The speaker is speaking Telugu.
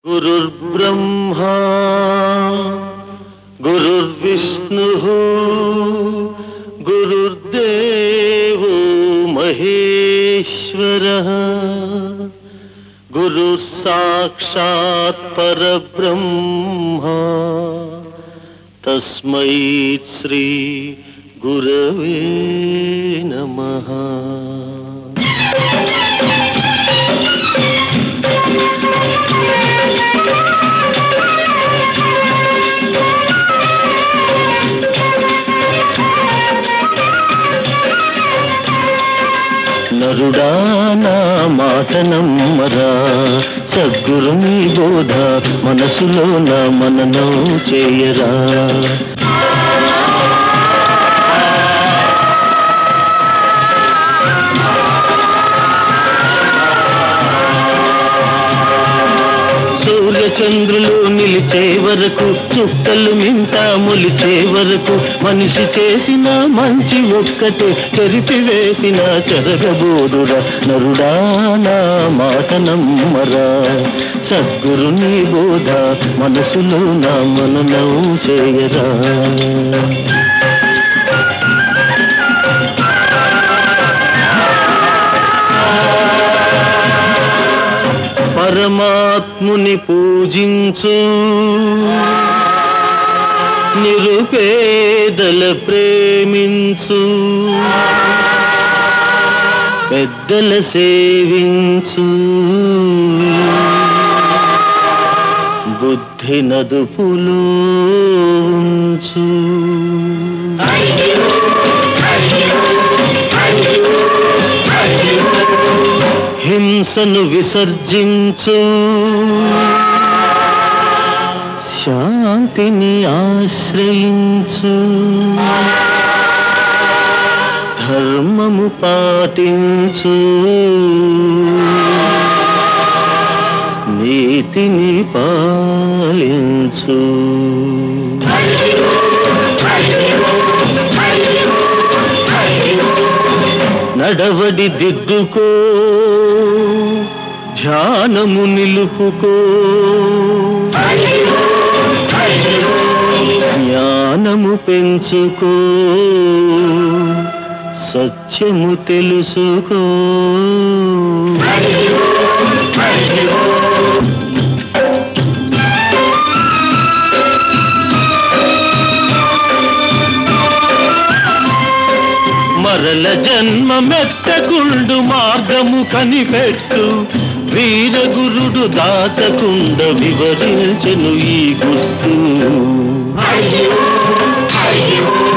गुरुर्ब्रह्मा गुरुर्विष्णुः गुरुर्देवो महेश्वरः गुरुस्साक्षात् परब्रह्मा तस्मै श्री गुरवे नमः। నరుడా నా మాట నమ్మరా, సద్గురుని బోధ మనసులో నా మననం చేయరా. సూర్యచంద్రులు నిలిచే వరకు, చుక్కలు మింట మొలిచే వరకు, మనిషి చేసిన మంచి ఒక్కటే చెరిపివేసిన చెరగబోదురా. నరుడా నా మాట నమ్మరా, సద్గురుని బోధ మనసులో నా మననం చేయరా. పరమాత్ముని పూజించు, నిరుపేదల ప్రేమించు, పెద్దల సేవించు, బుద్ధి నదుపులో ఉంచు. హింసను విసర్జించు, శాంతిని ఆశ్రయించు, ధర్మము పాటించు, నీతిని పాలించు. నడవడి దిద్దుకో, ధ్యానము నిలుపుకో, జ్ఞానము పెంచుకో, సత్యము తెలుసుకో. మరల జన్మ మెత్తకుండు మార్గము కనిపెట్టు, వీరగురుడు దాచకుండ వివరించెను ఈ గుర్తు.